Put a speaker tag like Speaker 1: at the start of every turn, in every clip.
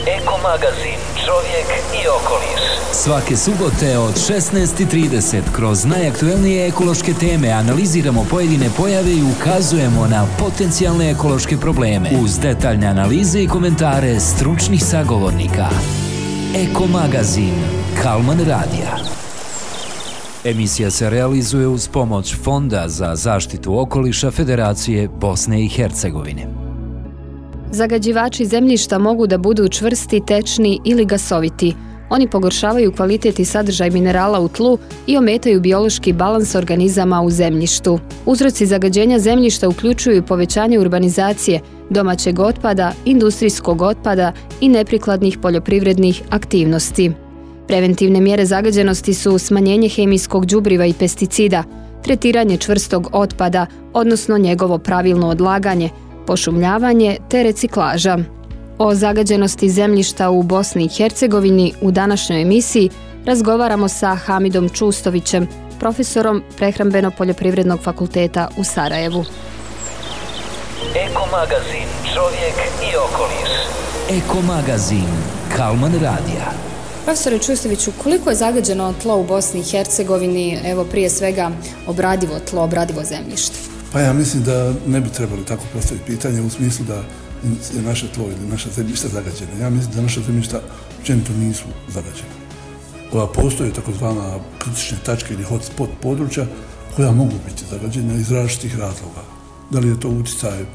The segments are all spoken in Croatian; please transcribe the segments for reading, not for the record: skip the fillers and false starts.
Speaker 1: Eko magazin Čovjek i okoliš.
Speaker 2: Svake subote od 16:30 kroz najaktuelnije ekološke teme analiziramo pojedine pojave i ukazujemo na potencijalne ekološke probleme uz detaljne analize i komentare stručnih sagovornika. Eko magazin Kalman Radija. Emisija se realizuje uz pomoć Fonda za zaštitu okoliša Federacije Bosne i Hercegovine.
Speaker 3: Zagađivači zemljišta mogu da budu čvrsti, tečni ili gasoviti. Oni pogoršavaju kvalitet i sadržaj minerala u tlu i ometaju biološki balans organizama u zemljištu. Uzroci zagađenja zemljišta uključuju povećanje urbanizacije, domaćeg otpada, industrijskog otpada i neprikladnih poljoprivrednih aktivnosti. Preventivne mjere zagađenosti su smanjenje hemijskog đubriva i pesticida, tretiranje čvrstog otpada, odnosno njegovo pravilno odlaganje, pošumljavanje te reciklaža. O zagađenosti zemljišta u Bosni i Hercegovini u današnjoj emisiji razgovaramo sa Hamidom Čustovićem, profesorom Prehrambeno-poljoprivrednog fakulteta u Sarajevu.
Speaker 1: Eko magazin Čovjek i okoliš.
Speaker 2: Eko magazin Kalman Radija.
Speaker 3: Profesore Čustoviću, koliko je zagađeno tlo u Bosni i Hercegovini, evo prije svega obradivo tlo, obradivo zemljište?
Speaker 4: Pa ja mislim da ne bi trebali tako postaviti pitanje u smislu da je naše tlo ili naša zemljišta zagađena. Ja mislim da naša zemljišta općenito nisu zagađena. Postoje takozvana kritične tačke ili hotspot područja koja mogu biti zagađena iz različitih razloga. Da li je to utjecaj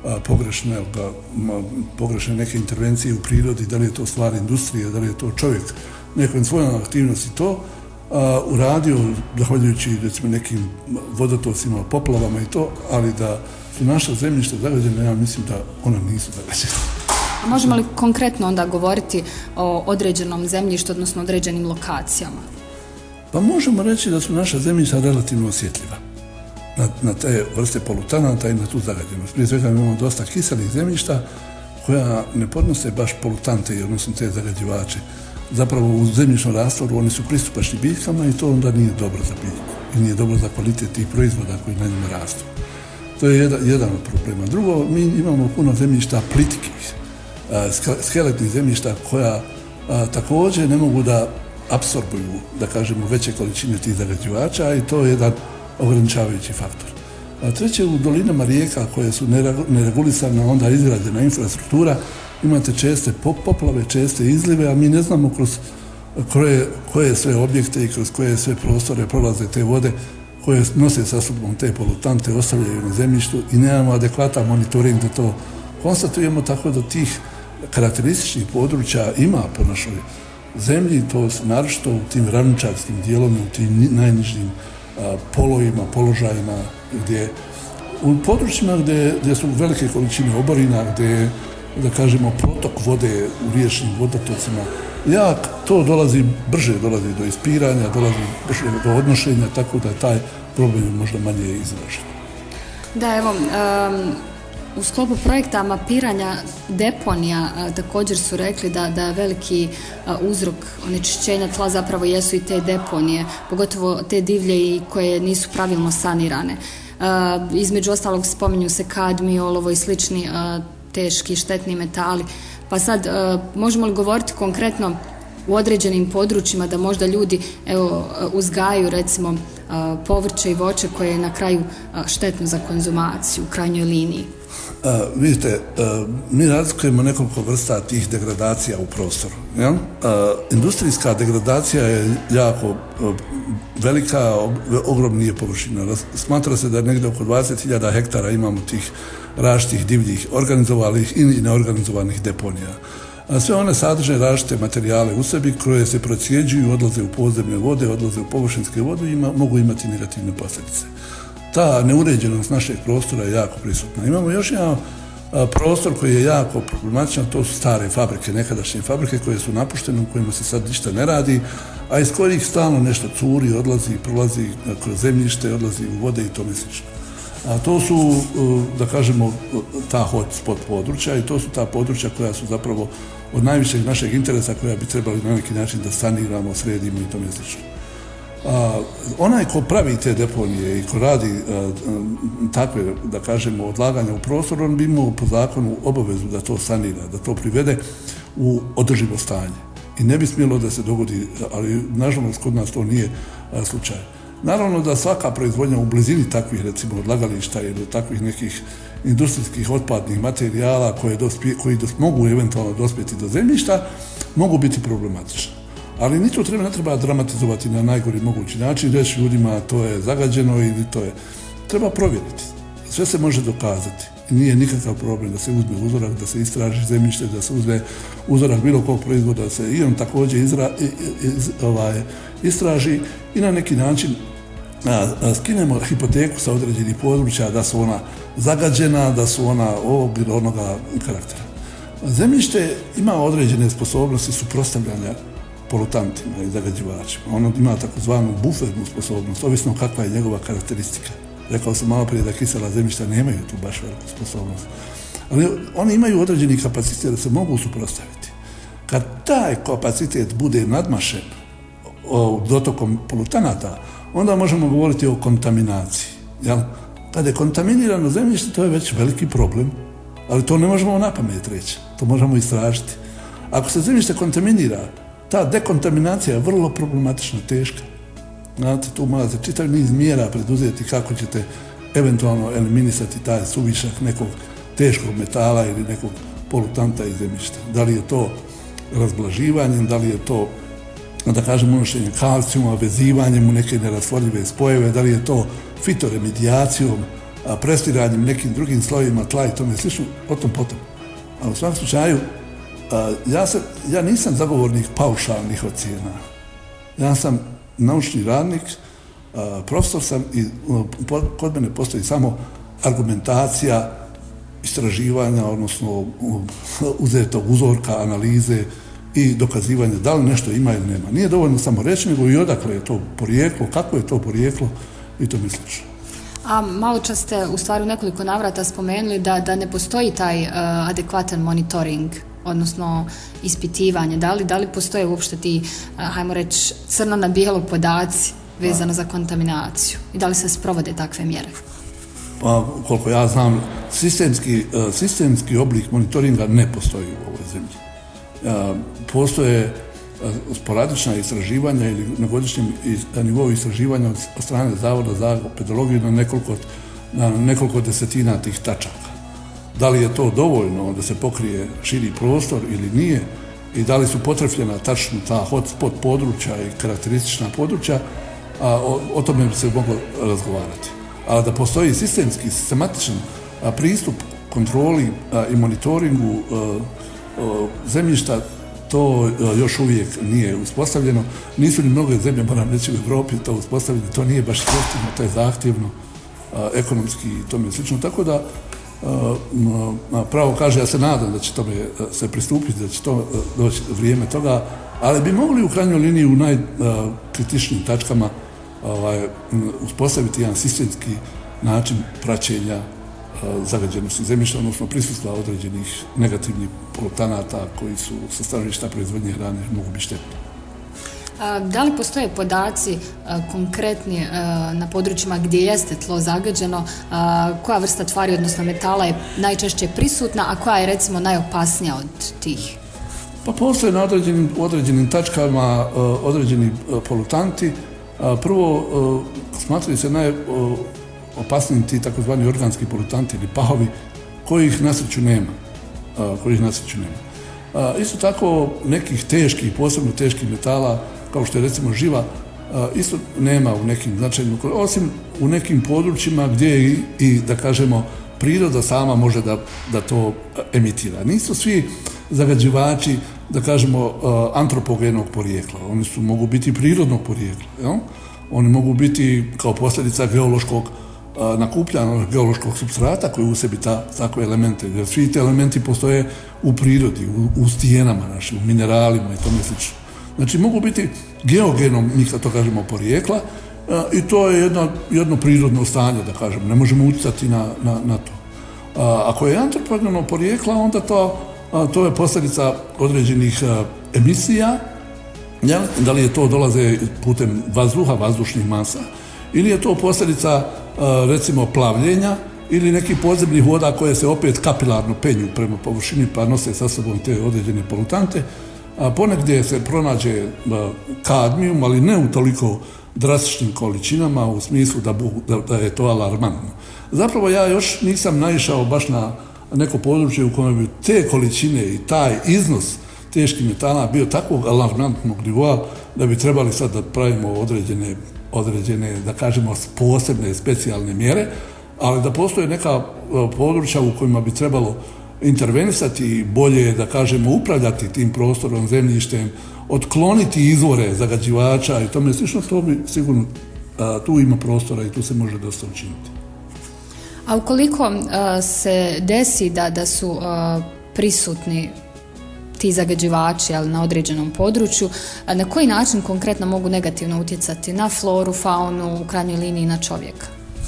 Speaker 4: pogrešne neke intervencije u prirodi, da li je to stvar industrije, da li je to čovjek nekom svojom aktivnosti to uradio, zahvaljujući recimo nekim vodotocima, poplavama i to, ali da su naša zemljišta zagađena, ja mislim da ona nisu zagađena.
Speaker 3: Možemo li konkretno onda govoriti o određenom zemljištu, odnosno određenim lokacijama?
Speaker 4: Pa možemo reći da su naša zemljišta relativno osjetljiva na te vrste polutanata i na tu zagađenost. Prije svega imamo dosta kiselih zemljišta koja ne podnose baš polutante, odnosno te zagađivače. Zapravo u zemljišnom rastvoru oni su pristupačni biljkama i to onda nije dobro za biljku i nije dobro za kvalitet tih proizvoda koji na njima rastu. To je jedan od problema. Drugo, mi imamo puno zemljišta plitkih, skeletnih zemljišta koja također ne mogu da apsorbuju, da kažemo, veće količine tih zagađivača i to je jedan ograničavajući faktor. Treće, u dolinama rijeka koje su neregulisane, onda izgrađena infrastruktura, imate česte poplave, česte izlive, a mi ne znamo kroz koje sve objekte i kroz koje sve prostore prolaze te vode koje nose sa sobom te polutante, ostavljaju na zemljištu i nemamo adekvatan monitoring da to konstatujemo, tako da tih karakterističnih područja ima po našoj zemlji, to naročito u tim ravničarskim dijelovima, u tim najnižim polovima, položajima, u područjima gdje su velike količine oborina, gdje da kažemo protok vode u riječnim vodotocima jak, to brže dolazi do ispiranja, dolazi brže do odnošenja, tako da je taj problem možda manje izražen.
Speaker 3: Da, evo, u sklopu projekta mapiranja deponija također su rekli da veliki uzrok onečišćenja tla zapravo jesu i te deponije, pogotovo te divlje i koje nisu pravilno sanirane. Između ostalog spominju se kadmij, olovo i slični teški štetni metali. Pa sad, možemo li govoriti konkretno u određenim područjima da možda ljudi uzgajaju recimo povrće i voće koje je na kraju štetno za konzumaciju u krajnjoj liniji?
Speaker 4: Vidite, mi razlikujemo nekoliko vrsta tih degradacija u prostoru. Ja? Industrijska degradacija je jako velika, ogromna je površina. Smatra se da negdje oko 20.000 hektara imamo tih različitih divljih organizovanih i neorganizovanih deponija. Sve one sadrže različite materijale u sebi koje se procjeđuju, odlaze u podzemne vode, odlaze u površinske vode i mogu imati negativne posljedice. Ta neuređenost našeg prostora je jako prisutna. Imamo još jedan prostor koji je jako problematičan, to su stare fabrike, nekadašnje fabrike koje su napuštene, u kojima se sad ništa ne radi, a iz kojih stalno nešto curi, odlazi, prolazi kroz zemljište, odlazi u vode i tome slično. A to su, da kažemo, ta hotspot područja i to su ta područja koja su zapravo od najvišeg našeg interesa koja bi trebali na neki način da saniramo, sredimo i tome slično. Onaj ko pravi te deponije i ko radi takve, da kažemo, odlaganja u prostoru, on bi imao po zakonu obavezu da to sanira, da to privede u održivo stanje. I ne bi smjelo da se dogodi, ali nažalost kod nas to nije slučaj. Naravno da svaka proizvodnja u blizini takvih recimo odlagališta ili takvih nekih industrijskih otpadnih materijala koji mogu eventualno dospjeti do zemljišta, mogu biti problematične. Ali ni to ne treba dramatizovati na najgori mogući način, reći ljudima to je zagađeno ili to je... Treba provjeriti. Sve se može dokazati. Nije nikakav problem da se uzme uzorak, da se istraži zemljište, da se uzme uzorak bilo kog proizvoda, da se i on također istraži i na neki način skinemo hipoteku sa određenih područja da su ona zagađena, da su ona ovog ili onoga karaktera. Zemljište ima određene sposobnosti suprotstavljanja polutantima i zagađivačima. Ono ima takozvanu bufernu sposobnost, ovisno kakva je njegova karakteristika. Rekao sam malo prije da kisela zemljišta nemaju tu baš veliku sposobnost. Ali oni imaju određeni kapacitet da se mogu suprotstaviti. Kad taj kapacitet bude nadmašen dotokom polutanata, onda možemo govoriti o kontaminaciji. Jel? Kad je kontaminirano zemljište, to je već veliki problem, ali to ne možemo na pamet reći. To možemo istražiti. Ako se zemljište kontaminira, ta dekontaminacija je vrlo problematična, teška. Znate, tu morate čitav niz mjera preduzeti kako ćete eventualno eliminisati taj suvišak nekog teškog metala ili nekog polutanta iz zemljišta. Da li je to razblaživanjem, da li je to, da kažem, unošenjem kalcijuma, vezivanjem u neke nerastvorljive spojeve, da li je to fitoremedijacijom, prestiranjem nekim drugim slojima tla i tome slično, potom. A u svakom slučaju, ja nisam zagovornik paušalnih ocjena. Ja sam naučni radnik, profesor sam i kod mene postoji samo argumentacija istraživanja, odnosno uzetog uzorka, analize i dokazivanja da li nešto ima ili nema. Nije dovoljno samo reći, nego i odakle je to porijeklo, kako je to porijeklo i to misliš.
Speaker 3: A malo čas ste u stvari u nekoliko navrata spomenuli da ne postoji taj adekvatan monitoring, odnosno ispitivanje. Da li postoje uopšte ti, hajmo reći, crno na bijelo podaci vezano za kontaminaciju i da li se sprovode takve mjere?
Speaker 4: Pa, koliko ja znam, sistemski oblik monitoringa ne postoji u ovoj zemlji. Postoje sporadična istraživanja ili na godišnjem nivou istraživanja od strane Zavoda za pedologiju na nekoliko desetina tih tačaka. Da li je to dovoljno da se pokrije širi prostor ili nije i da li su potrefljena tačno ta hotspot područja i karakteristična područja, o tome bi se moglo razgovarati. A da postoji sistematičan pristup kontroli i monitoringu zemljišta, to još uvijek nije uspostavljeno. Nisu ni mnoge zemlje, moram reći, u Europi to uspostavljeno, to nije baš jeftino, to je zahtjevno, ekonomski i tome slično. Tako da, pravo kaže, ja se nadam da će tome se pristupiti, da će to doći vrijeme toga, ali bi mogli u krajnjoj liniji u najkritičnijim tačkama uspostaviti jedan sistemski način praćenja zagađenosti zemljišta, odnosno prisustva određenih negativnih polutanata koji su sa stanovišta proizvodnje hrane mogu biti štetni.
Speaker 3: Da li postoje podaci konkretni na područjima gdje jeste tlo zagađeno, koja vrsta tvari, odnosno metala je najčešće prisutna, a koja je recimo najopasnija od tih?
Speaker 4: Pa postoje na određenim tačkama određeni polutanti. Prvo, smatraju se najopasnijim ti takozvani organski polutanti ili pahovi kojih na sreću nema. Isto tako nekih teških, posebno teških metala, kao što je recimo živa, isto nema u nekim značajnim, osim u nekim područjima gdje i da kažemo, priroda sama može da to emitira. Nisu svi zagađivači, da kažemo, antropogenog porijekla. Oni mogu biti prirodnog porijekla. Jel? Oni mogu biti kao posljedica geološkog nakupljanja geološkog supstrata koji u sebi takve elemente. Jer svi ti elementi postoje u prirodi, u stijenama našim, u mineralima i tome slično. Znači mogu biti geogenom, mi kad to kažemo, porijekla i to je jedno prirodno stanje, da kažem. Ne možemo utjecati na to. Ako je antropogeno porijekla, onda to je posljedica određenih emisija, da li je to dolaze putem vazduha, vazdušnih masa, ili je to posljedica recimo plavljenja, ili nekih podzemnih voda koje se opet kapilarno penju prema površini pa nose sa sobom te određene polutante, a ponegdje se pronađe kadmijum, ali ne u toliko drastičnim količinama u smislu da je to alarmantno. Zapravo ja još nisam naišao baš na neko područje u kojem bi te količine i taj iznos teških metala bio takvog alarmantnog nivoa da bi trebali sad da pravimo određene, da kažemo, posebne, specijalne mjere, ali da postoje neka područja u kojima bi trebalo intervenisati i bolje, da kažemo, upravljati tim prostorom, zemljištem, otkloniti izvore zagađivača i tome slično, to bi sigurno tu ima prostora i tu se može dosta učiniti.
Speaker 3: A ukoliko se desi da su prisutni ti zagađivači, ali na određenom području, na koji način konkretno mogu negativno utjecati na floru, faunu, u krajnjoj liniji na čovjeka?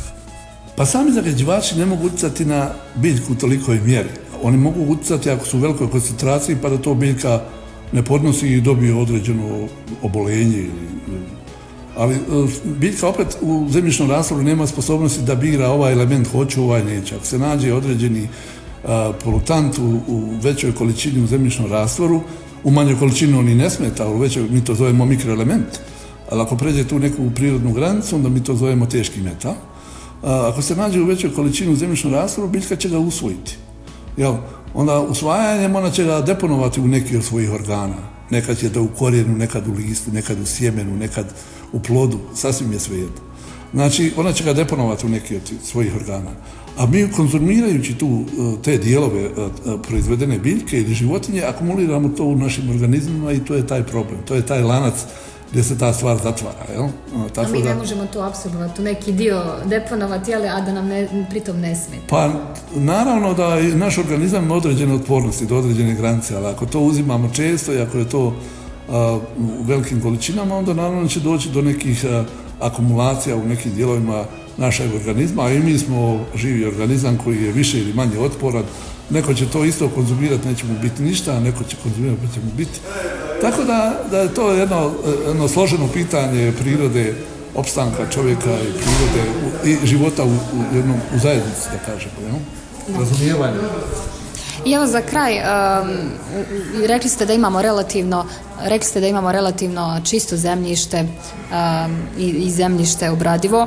Speaker 4: Pa sami zagađivači ne mogu utjecati na biljku u tolikoj mjeri. Oni mogu utjecati ako su u velikoj koncentraciji pa da to biljka ne podnosi i dobije određeno obolenje. Ali biljka opet u zemljišnom rastvoru nema sposobnosti da bira ovaj element hoću, ovaj neće. Ako se nađe određeni polutant u većoj količini u zemljišnom rastvoru, u manjoj količini on i ne smeta, u većoj mi to zovemo mikroelement, ali ako pređe tu neku prirodnu granicu, onda mi to zovemo teški metal. Ako se nađe u većoj količini u zemljišnom rastvoru, biljka će ga usvojiti. Onda usvajanjem ona će ga deponovati u neki od svojih organa. Nekad će da u korijenu, nekad u listu, nekad u sjemenu, nekad u plodu, sasvim je svejedno. Znači, ona će ga deponovati u neki od svojih organa. A mi konzumirajući te dijelove proizvedene biljke ili životinje, akumuliramo to u našim organizmima i to je taj problem. To je taj lanac gdje se ta stvar zatvara.
Speaker 3: A mi ne možemo to apsorbovati, u neki dio deponovati, a da nam pritom ne smeta.
Speaker 4: Pa naravno da naš organizam ima određene otpornosti do određene granice, ali ako to uzimamo često i ako je to u velikim količinama, onda naravno će doći do nekih akumulacija u nekim dijelovima našeg organizma, a i mi smo živi organizam koji je više ili manje otporan. Neko će to isto konzumirati, neće mu biti ništa, a neko će konzumirati, pa će mu biti. Tako da je to jedno složeno pitanje prirode, opstanka čovjeka i prirode i života u zajednici, da kažemo. Razumijevanje.
Speaker 3: I evo za kraj, rekli ste da imamo relativno čisto zemljište i zemljište obradivo.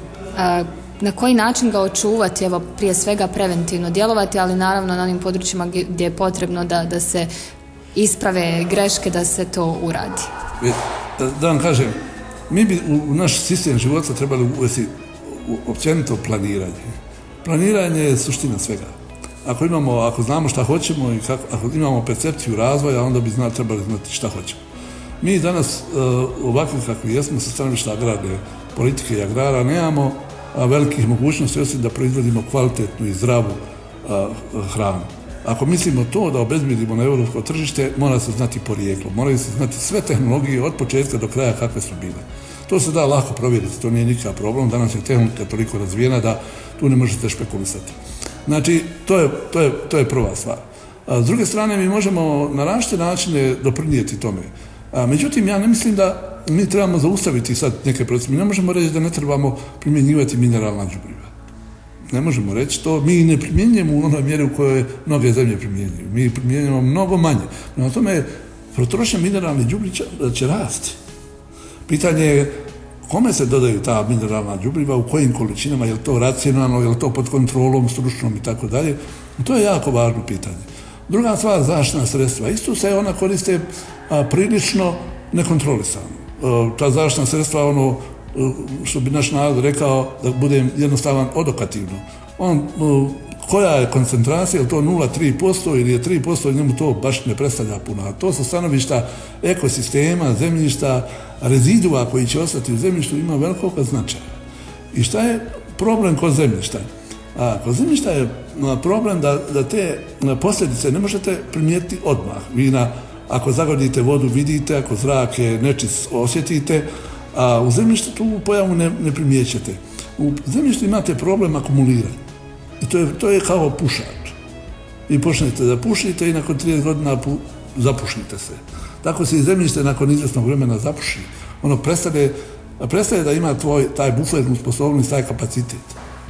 Speaker 3: Na koji način ga očuvati, evo prije svega preventivno djelovati, ali naravno na onim područjima gdje je potrebno da se isprave greške, da se to uradi.
Speaker 4: Da vam kažem, mi bi u naš sistem života trebali uvesti općenito planiranje. Planiranje je suština svega. Ako znamo šta hoćemo i ako imamo percepciju razvoja, onda bi trebali znati šta hoćemo. Mi danas, ovakvi kakvi jesmo, sa stanovišta agrarne politike i agrara, nemamo velikih mogućnosti osim da proizvodimo kvalitetnu i zdravu hranu. Ako mislimo to da obezbijedimo na europsko tržište, mora se znati porijeklo, moraju se znati sve tehnologije od početka do kraja kakve su bile. To se da lako provjeriti, to nije nikakav problem, danas je tehnika toliko razvijena da tu ne možete špekulisati. Znači, to je prva stvar. S druge strane, mi možemo na različite načine doprinijeti tome. Međutim, ja ne mislim da mi trebamo zaustaviti sad neke procese. Mi ne možemo reći da ne trebamo primjenjivati mineralna đubriva. Ne možemo reći to. Mi ne primjenjujemo u onoj mjeri u kojoj mnoge zemlje primjenjuju. Mi primjenjujemo mnogo manje. Prema tome, potrošnja mineralnih đubriva će rasti. Pitanje je kome se dodaju ta mineralna đubriva, u kojim količinama, je li to racionalno, je li to pod kontrolom, stručnom i tako dalje. To je jako važno pitanje. Druga stvar, zaštitna sredstva. Isto se ona koriste prilično nekontrolisano. Ta zaštitna sredstva, što bi naš narod rekao, da bude jednostavan odokativno. Koja je koncentracija, je to 0,3% ili je 3%, njemu to baš ne predstavlja puno. A to sa stanovišta ekosistema, zemljišta, rezidua koji će ostati u zemljištu ima velikog značaja. I šta je problem kod zemljišta? Kod zemljišta je problem da te posljedice ne možete primijetiti odmah. Vi ako zagodite vodu vidite, ako zrak je nečist osjetite, a u zemljištu tu pojavu ne primjećete. U zemljištu imate problem akumuliranja. I to je kao pušač. Vi počnete da pušite i nakon 30 godina zapušite se. Tako se i zemljište nakon izvjesnog vremena zapuši. Ono prestaje da ima taj bufetnu sposobnost, taj kapacitet.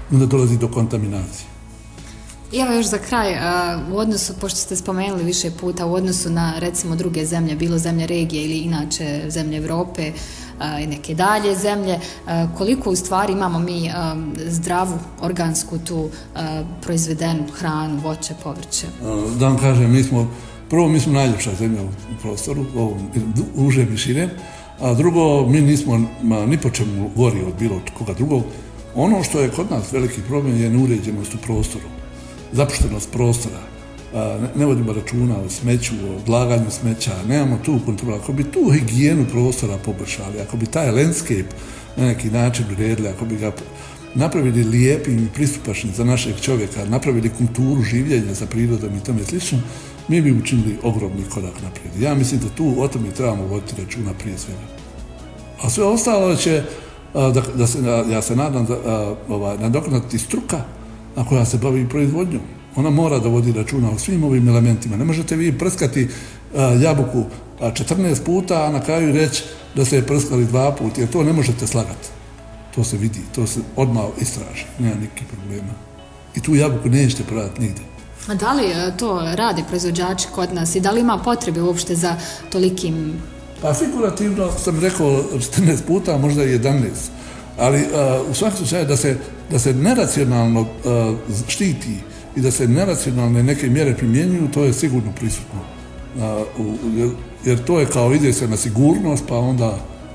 Speaker 4: onda dolazi do kontaminacije.
Speaker 3: I evo još za kraj, u odnosu, pošto ste spomenuli više puta, u odnosu na recimo druge zemlje, bilo zemlje regije ili inače zemlje Europe i neke dalje zemlje, koliko u stvari imamo mi zdravu, organsku tu proizvedenu hranu, voće, povrće?
Speaker 4: Da vam kažem, mi smo najljepša zemlja u prostoru, užem i širem, a drugo, mi nismo ni po čemu gori od bilo koga drugog. Ono što je kod nas veliki problem je neuređenost u prostoru, zapuštenost prostora, ne vodimo računa o smeću, o odlaganju smeća, nemamo tu kontrolu. Ako bi tu higijenu prostora poboljšali, ako bi taj landscape na neki način uredili, ako bi ga napravili lijepim i pristupačnim za našeg čovjeka, napravili kulturu življenja za prirodom i tome slično, mi bi učinili ogromni korak naprijed. Ja mislim da tu o tome trebamo voditi računa prije svega. A sve ostalo će, ja se nadam, nadoknaditi struka koja se bavi proizvodnjom. Ona mora da vodi računa o svim ovim elementima. Ne možete vi prskati jabuku 14 puta, a na kraju reći da ste je prskali 2 puta, jer to ne možete slagati. To se vidi, to se odmah istraži, nema nikakvih problema. I tu jabuku nećete prodati nigdje.
Speaker 3: A da li to rade proizvođači kod nas i da li ima potrebe uopšte za tolikim...
Speaker 4: Pa figurativno sam rekao 14 puta, možda i 11. Ali u svakom slučaju da se neracionalno štiti i da se neracionalne neke mjere primjenjuju, to je sigurno prisutno. Jer to je kao ide se na sigurnost, pa onda...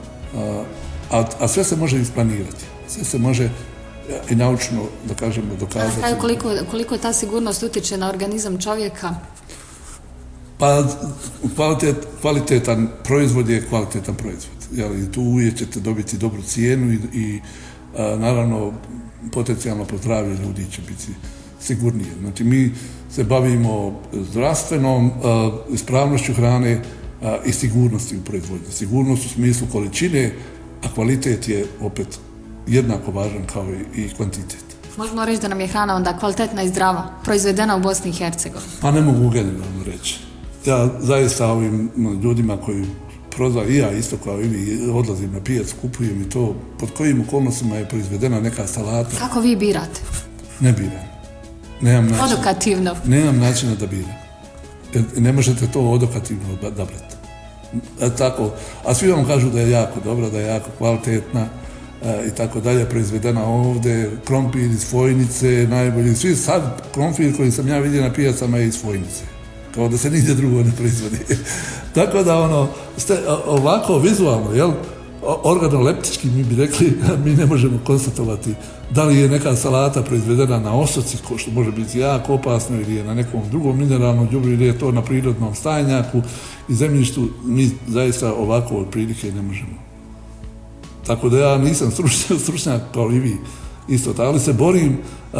Speaker 4: A sve se može isplanirati. Sve se može i naučno, da kažemo, dokazati.
Speaker 3: A koliko ta sigurnost utiče na organizam čovjeka?
Speaker 4: Pa kvalitetan proizvod je kvalitetan proizvod. I tu uvijek ćete dobiti dobru cijenu i naravno potencijalno po zdravlje ljudi će biti sigurnije. Znači mi se bavimo zdravstvenom ispravnošću hrane i sigurnosti u proizvodnji. Sigurnost u smislu količine, a kvalitet je opet jednako važan kao i kvantitet.
Speaker 3: Možemo reći da nam je hrana onda kvalitetna i zdrava, proizvedena u Bosni i Hercegovini?
Speaker 4: Pa ne mogu generalno reći. Ja zaista ovim ljudima koji prodaju, i ja isto kao i vi, odlazim na pijac, kupujem i to, pod kojim okolnostima je proizvedena neka salata.
Speaker 3: Kako vi birate?
Speaker 4: Ne biram.
Speaker 3: Odokativno?
Speaker 4: Nemam načina da biram. Ne možete to odokativno odabrati. Tako, a svi vam kažu da je jako dobra, da je jako kvalitetna i tako dalje, proizvedena ovdje, krompir iz Fojnice, najbolji. Svi sad krompir koji sam ja vidio na pijacama je iz Fojnice. Kao da se nigdje drugo ne proizvodi. Tako da ovako vizualno, organoleptički mi bi rekli, mi ne možemo konstatovati da li je neka salata proizvedena na osoci, što može biti jako opasno, ili je na nekom drugom mineralnom đubrivu, ili je to na prirodnom stajnjaku i zemljištu, mi zaista ovako od prilike ne možemo. Tako da ja nisam stručnjak kao i vi isto, ali se borim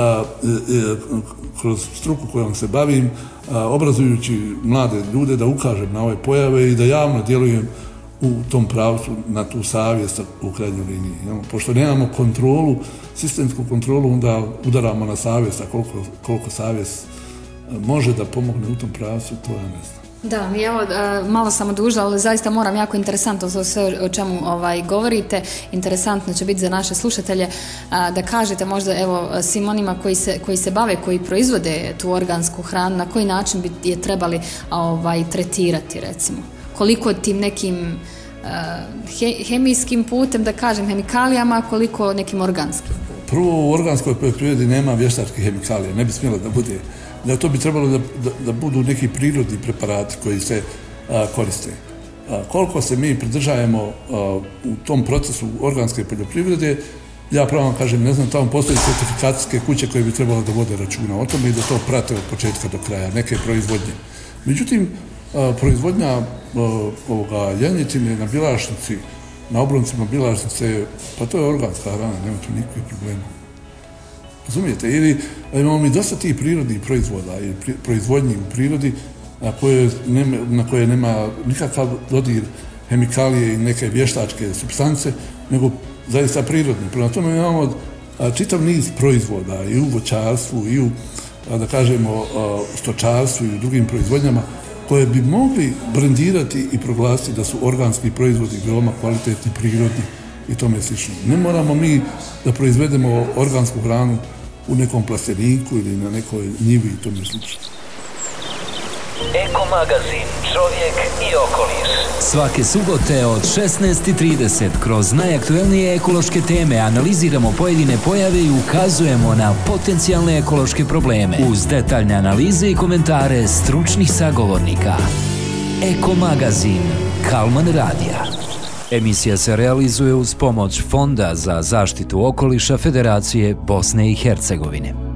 Speaker 4: kroz struku kojom se bavim, obrazujući mlade ljude da ukažem na ove pojave i da javno djelujem u tom pravcu na tu savjest u krajnjoj liniji. Pošto nemamo kontrolu, sistemsku kontrolu, onda udaramo na savjest, a koliko savjest može da pomogne u tom pravcu, to ja ne znam.
Speaker 3: Da, mi evo, malo sam odužila, ali zaista moram, jako interesantno za sve o čemu govorite. Interesantno će biti za naše slušatelje da kažete možda evo svim onima koji se bave, koji proizvode tu organsku hranu, na koji način bi je trebali tretirati, recimo. Koliko tim nekim hemijskim putem, da kažem, hemikalijama, koliko nekim organskim putem?
Speaker 4: Prvo, u organskoj poljoprivredi nema vještačkih hemikalija, ne bi smjelo da bude. Da to bi trebalo da budu neki prirodni preparati koji se koriste. Koliko se mi pridržajemo u tom procesu organske poljoprivrede, ja pravo vam kažem, ne znam, tamo postoji certifikacijske kuće koje bi trebalo da vode računa o tome i da to prate od početka do kraja, neke proizvodnje. Međutim, proizvodnja janjetine na bilašnici, na obroncima bilašnice, pa to je organska hrana, nema tu nikakvih problema. Razumijete? Ili imamo mi dosta tih prirodnih proizvoda i proizvodnji u prirodi na koje nema nikakav dodir hemikalije i neke vještačke supstance, nego zaista prirodni. Prema tome imamo čitav niz proizvoda i u voćarstvu i u, da kažemo, stočarstvu i u drugim proizvodnjama koje bi mogli brendirati i proglasiti da su organski proizvodi veoma kvalitetni, prirodni i tome slično. Ne moramo mi da proizvedemo organsku hranu u nekom plasteriku ili na nekoj njivi i tome slično.
Speaker 1: Eko magazin Čovjek i okoliš.
Speaker 2: Svake subote od 16:30 kroz najaktuelnije ekološke teme analiziramo pojedine pojave i ukazujemo na potencijalne ekološke probleme uz detaljne analize i komentare stručnih sagovornika. Eko magazin Kalman radija. Emisija se realizuje uz pomoć Fonda za zaštitu okoliša Federacije Bosne i Hercegovine.